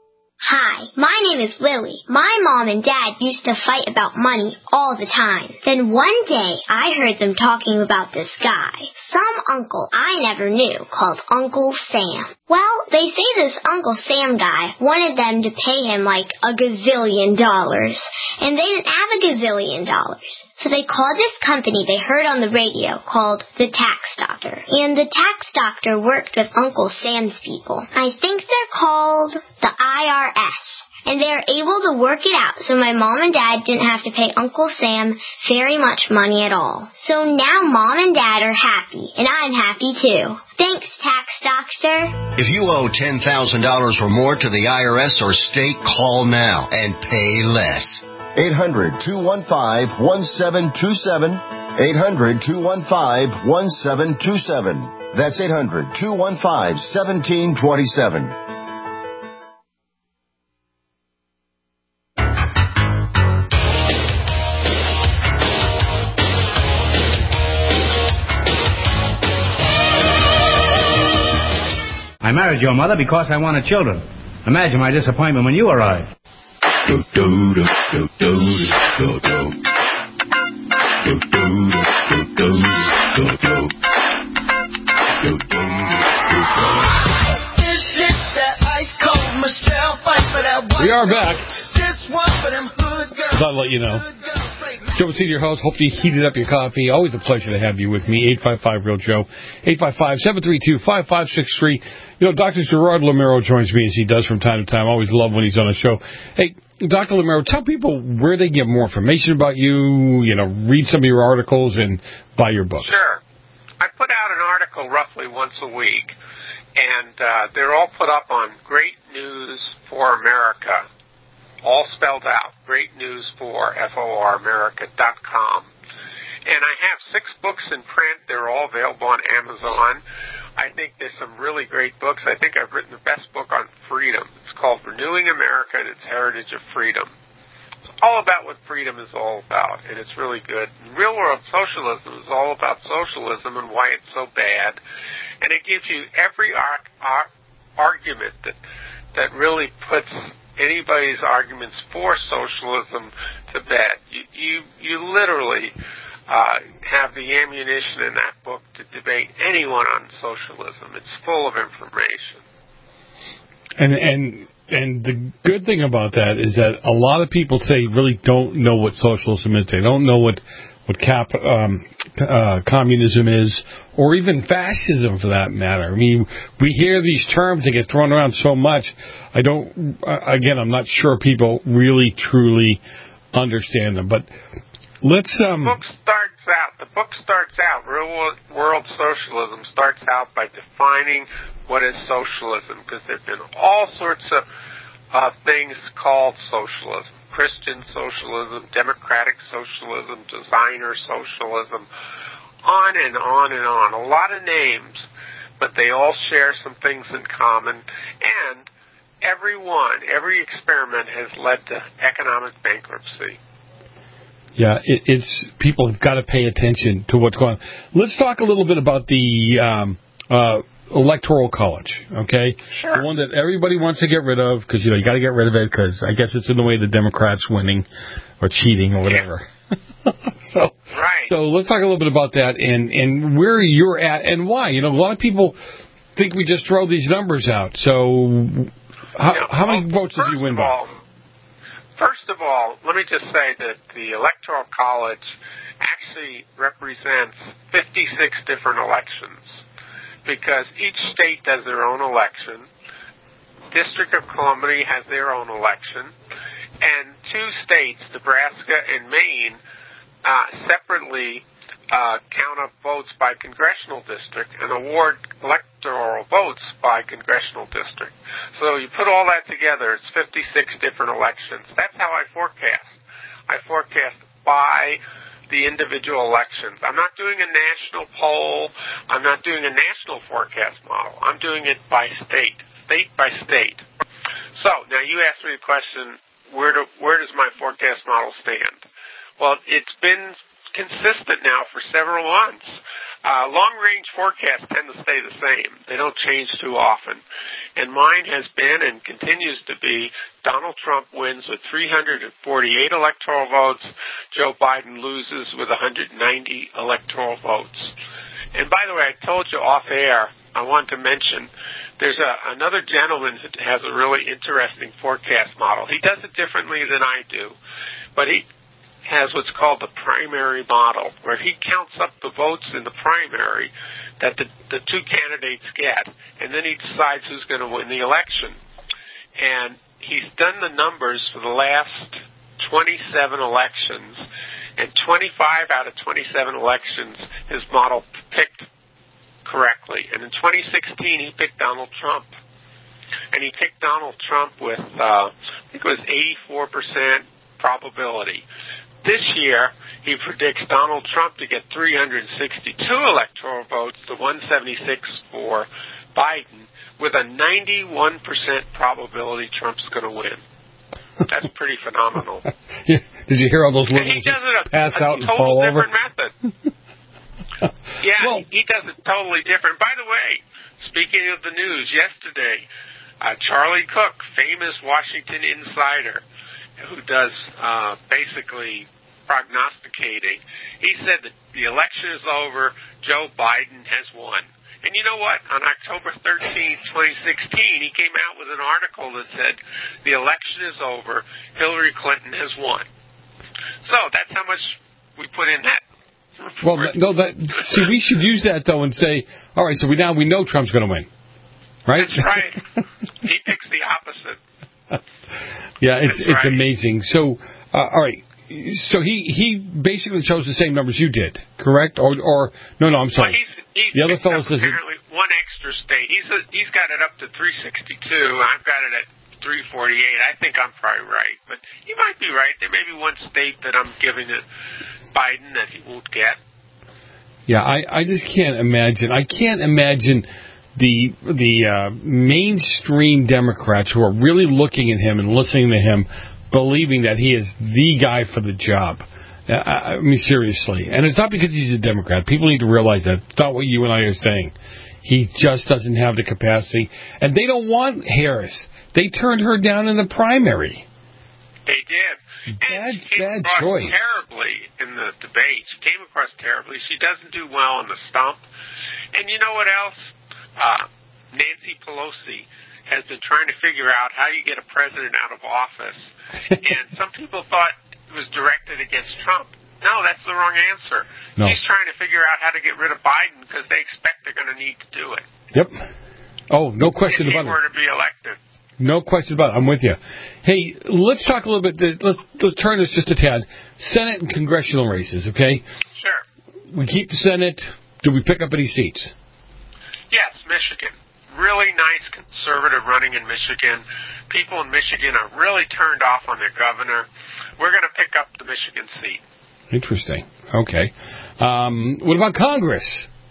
Hi, my name is Lily. My mom and dad used to fight about money all the time. Then one day, I heard them talking about this guy, some uncle I never knew, called Uncle Sam. Well, they say this Uncle Sam guy wanted them to pay him like a gazillion dollars, and they didn't have a gazillion dollars. So they called this company they heard on the radio called the Tax Doctor. And the Tax Doctor worked with Uncle Sam's people. I think they're called the I R S. And they're able to work it out so my mom and dad didn't have to pay Uncle Sam very much money at all. So now mom and dad are happy, and I'm happy too. Thanks, Tax Doctor. If you owe ten thousand dollars or more to the I R S or state, call now and pay less. eight hundred, two one five, one seven two seven. eight hundred, two one five, one seven two seven. That's eight hundred, two one five, one seven two seven. I married your mother because I wanted children. Imagine my disappointment when you arrived. Do, do, do, do, do, do, do. Do, do, do, do, do, do. Do, do, do, do. This is that ice cold Michelle fight for that one. We are back. This one for them hood girls. Thought I'd let you know. Joe Senior Host, hope you heated up your coffee. Always a pleasure to have you with me. eight five five, real Joe. eight five five, seven three two, five five six three. You know, Doctor Gerard Lamero joins me as he does from time to time. I always love when he's on the show. Hey, Doctor Lamero, tell people where they get more information about you, you know, read some of your articles and buy your books. Sure. I put out an article roughly once a week, and uh, they're all put up on Great News for America. All spelled out, great news for F O R America dot com. And I have six books in print. They're all available on Amazon. I think there's some really great books. I think I've written the best book on freedom. It's called Renewing America and Its Heritage of Freedom. It's all about what freedom is all about, and it's really good. Real World Socialism is all about socialism and why it's so bad. And it gives you every ar- ar- argument that that really puts anybody's arguments for socialism to bed. You you, you literally uh, have the ammunition in that book to debate anyone on socialism. It's full of information. And and and the good thing about that is that a lot of people say really don't know what socialism is. They don't know what what cap, um, uh, communism is, or even fascism for that matter. I mean, we hear these terms that get thrown around so much. I don't, uh, again, I'm not sure people really, truly understand them. But let's... Um, the book starts out, the book starts out, Real World Socialism starts out by defining what is socialism, because there have been all sorts of uh, things called socialism. Christian socialism, democratic socialism, designer socialism, on and on and on. A lot of names, but they all share some things in common. And every one, every experiment has led to economic bankruptcy. Yeah, it, it's people have got to pay attention to what's going on. Let's talk a little bit about the um, uh, Electoral College, okay? Sure. The one that everybody wants to get rid of because, you know, you got to get rid of it because I guess it's in the way of the Democrats winning or cheating or whatever. Yeah. so, right. So let's talk a little bit about that and, and where you're at and why. You know, a lot of people think we just throw these numbers out. So how, you know, how many well, votes did you win by? All, first of all, let me just say that the Electoral College actually represents fifty-six different elections, because each state does their own election. District of Columbia has their own election. And two states, Nebraska and Maine, uh, separately uh, count up votes by congressional district and award electoral votes by congressional district. So you put all that together, it's fifty-six different elections. That's how I forecast. I forecast by the individual elections. I'm not doing a national poll. I'm not doing a national forecast model. I'm doing it by state, state by state. So now you asked me the question, where do, where does my forecast model stand? Well, it's been consistent now for several months. Uh, long-range forecasts tend to stay the same. They don't change too often. And mine has been and continues to be Donald Trump wins with three hundred forty-eight electoral votes. Joe Biden loses with one hundred ninety electoral votes. And by the way, I told you off air, I wanted to mention, there's a, another gentleman who has a really interesting forecast model. He does it differently than I do, but he has what's called the primary model, where he counts up the votes in the primary that the, the two candidates get, and then he decides who's going to win the election. And he's done the numbers for the last twenty-seven elections, and twenty-five out of twenty-seven elections his model picked correctly. And in twenty sixteen, he picked Donald Trump. And he picked Donald Trump with, uh, I think it was eighty-four percent probability. This year, he predicts Donald Trump to get three hundred sixty-two electoral votes to one seventy-six for Biden, with a ninety-one percent probability Trump's going to win. That's pretty phenomenal. Yeah. Did you hear all those liberals he does it a, pass a out and total fall over? different method. Yeah, well, he, he does it totally different. By the way, speaking of the news, yesterday, uh, Charlie Cook, famous Washington insider, who does uh, basically prognosticating, he said that the election is over, Joe Biden has won. And you know what? On October thirteenth, twenty sixteen, he came out with an article that said the election is over, Hillary Clinton has won. So that's how much we put in that report. Well, no, that, see, we should use that, though, and say, all right, so we now we know Trump's going to win. Right? That's right. He picks the opposite. Yeah, it's That's it's right. amazing. So, uh, all right. So he, he basically chose the same numbers you did, correct? Or or no, no, I'm sorry. Well, he's, he's the other fellow says apparently one extra state. He's a, he's got it up to three sixty-two. I've got it at three forty-eight. I think I'm probably right, but he might be right. There may be one state that I'm giving to Biden that he won't get. Yeah, I, I just can't imagine. I can't imagine the the uh, mainstream Democrats who are really looking at him and listening to him, believing that he is the guy for the job. I mean, seriously. And it's not because he's a Democrat. People need to realize that. It's not what you and I are saying. He just doesn't have the capacity. And they don't want Harris. They turned her down in the primary. They did. Bad, and she came bad across choice. terribly in the debate. She came across terribly. She doesn't do well on the stump. And you know what else? Uh, Nancy Pelosi has been trying to figure out how you get a president out of office. And some people thought it was directed against Trump. No, that's the wrong answer. No. He's trying to figure out how to get rid of Biden because they expect they're going to need to do it. Yep. Oh, no question if about he it. were to be elected. No question about it. I'm with you. Hey, let's talk a little bit. Let's, let's turn this just a tad. Senate and congressional races, okay? Sure. We keep the Senate. Do we pick up any seats? Yes, Michigan. Really nice conservative running in Michigan. People in Michigan are really turned off on their governor. We're going to pick up the Michigan seat. Interesting. Okay. Um, what about Congress?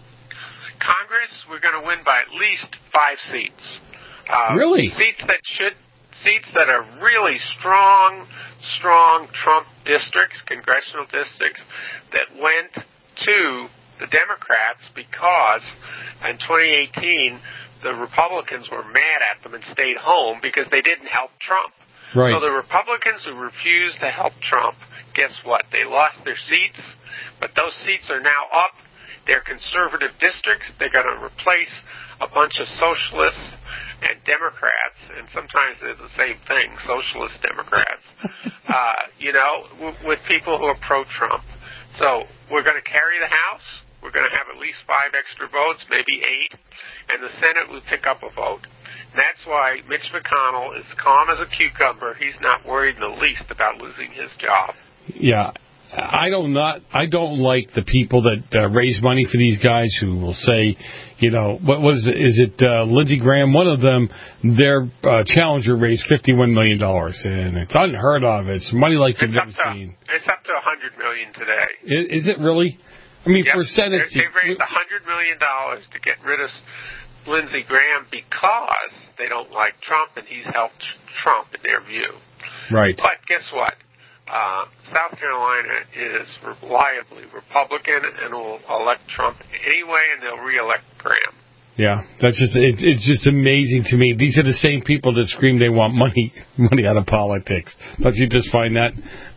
Congress, we're going to win by at least five seats. Uh, really? Seats that should, seats that are really strong, strong Trump districts, congressional districts, that went to the Democrats because in twenty eighteen the Republicans were mad at them and stayed home because they didn't help Trump. Right. So the Republicans who refused to help Trump, guess what? They lost their seats, but those seats are now up. They're conservative districts. They're going to replace a bunch of socialists and Democrats, and sometimes they're the same thing, socialist Democrats, uh, you know, w- with people who are pro-Trump. So we're going to carry the House. We're going to have at least five extra votes, maybe eight, and the Senate will pick up a vote. And that's why Mitch McConnell is calm as a cucumber. He's not worried in the least about losing his job. Yeah. I don't not I don't like the people that uh, raise money for these guys who will say, you know, what was it? Is it uh, Lindsey Graham? One of them, their uh, challenger raised fifty-one million dollars, and it's unheard of. It's money like you've it's never to, seen. It's up to one hundred million dollars today. Is, is it really? I mean, yep. for Senate, they've raised one hundred million dollars to get rid of Lindsey Graham because they don't like Trump, and he's helped Trump in their view. Right. But guess what? Uh, South Carolina is reliably Republican and will elect Trump anyway, and they'll re-elect Graham. Yeah, that's just it, it's just amazing to me. These are the same people that scream they want money money out of politics. Don't you just find that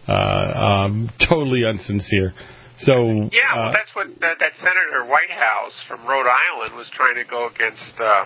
uh, um, totally unsincere? So yeah, uh, well, that's what that, that Senator Whitehouse from Rhode Island was trying to go against uh,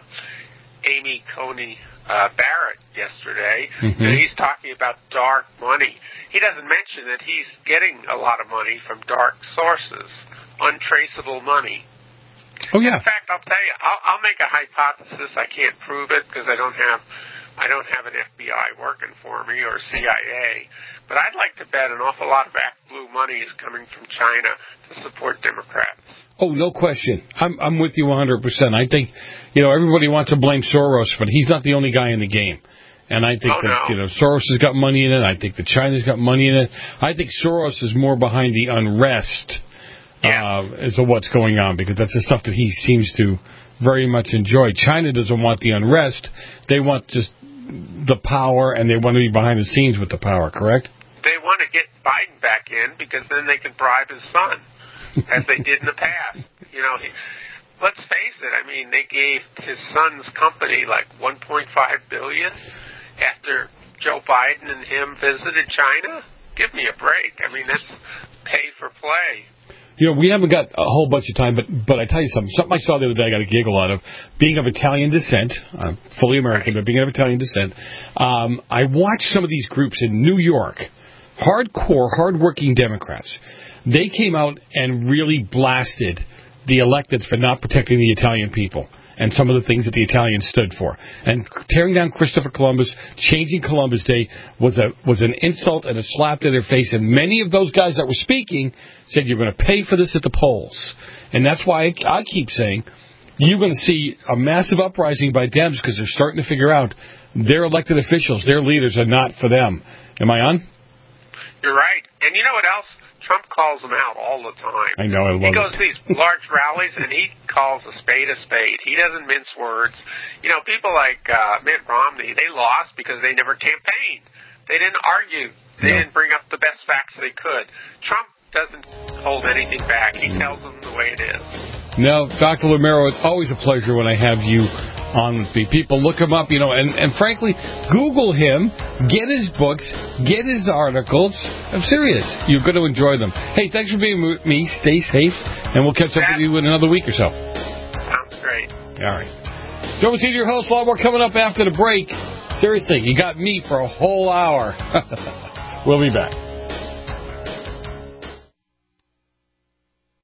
Amy Coney uh, Barrett yesterday. Mm-hmm. And he's talking about dark money. He doesn't mention that he's getting a lot of money from dark sources, untraceable money. Oh yeah. In fact, I'll tell you, I'll, I'll make a hypothesis. I can't prove it because I don't have, I don't have an F B I working for me or C I A. But I'd like to bet an awful lot of ActBlue money is coming from China to support Democrats. Oh, no question. I'm I'm with you one hundred percent. I think, you know, everybody wants to blame Soros, but he's not the only guy in the game. And I think oh, that, no. you know, Soros has got money in it. I think that China's got money in it. I think Soros is more behind the unrest yeah. uh, as to what's going on, because that's the stuff that he seems to very much enjoy. China doesn't want the unrest. They want just the power, and they want to be behind the scenes with the power, correct? They want to get Biden back in because then they can bribe his son, as they did in the past. You know, he, let's face it. I mean, they gave his son's company like one point five billion dollars after Joe Biden and him visited China. Give me a break. I mean, that's pay for play. You know, we haven't got a whole bunch of time, but but I tell you something. Something I saw the other day I got a giggle out of. Being of Italian descent, I'm fully American, but being of Italian descent, um, I watched some of these groups in New York, hardcore, hardworking Democrats. They came out and really blasted the electeds for not protecting the Italian people and some of the things that the Italians stood for. And tearing down Christopher Columbus, changing Columbus Day, was a was an insult and a slap to their face. And many of those guys that were speaking said, you're going to pay for this at the polls. And that's why I, I keep saying, you're going to see a massive uprising by Dems because they're starting to figure out their elected officials, their leaders are not for them. Am I on? You're right. And you know what else? Trump calls them out all the time. I know, I love He goes it. to these large rallies, and he calls a spade a spade. He doesn't mince words. You know, people like uh, Mitt Romney, they lost because they never campaigned. They didn't argue. They no. didn't bring up the best facts they could. Trump doesn't hold anything back. He tells them the way it is. No, Doctor Lumero, it's always a pleasure when I have you on with me. People, look him up, you know, and, and frankly, Google him, get his books, get his articles. I'm serious. You're going to enjoy them. Hey, thanks for being with me. Stay safe, and we'll catch up with you in another week or so. Sounds great. All right. Joe Messina, your host. A lot more coming up after the break. Seriously, you got me for a whole hour. We'll be back.